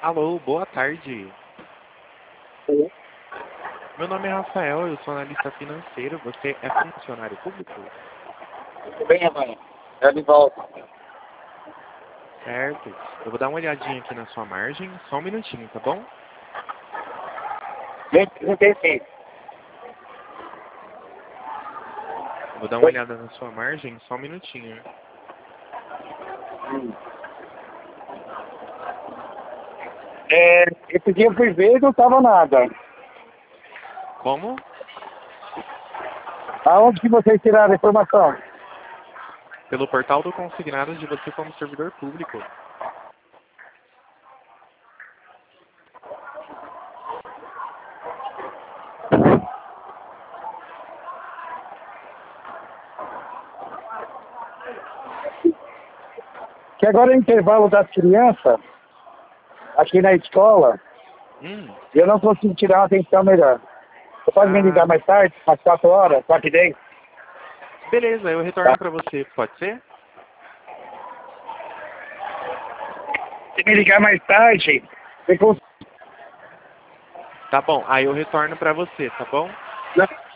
Alô, boa tarde. Sim. Meu nome é Rafael, eu sou analista financeiro. Você é funcionário público? Tudo bem, mãe? Já de volta. Certo. Eu vou dar uma olhadinha aqui na sua margem, só um minutinho, tá bom? 2036. Eu vou dar uma olhada na sua margem, só um minutinho. Esse dia eu fui ver e não tava nada. Como? Aonde que vocês tiraram a informação? Pelo portal do consignado de você como servidor público. Que agora é intervalo das crianças, aqui na escola, e eu não consigo tirar uma atenção melhor. Você pode me ligar mais tarde, às 4 horas, 4h10? Beleza, eu retorno pra você, pode ser? Se me ligar mais tarde, você Tá bom, aí eu retorno pra você, tá bom?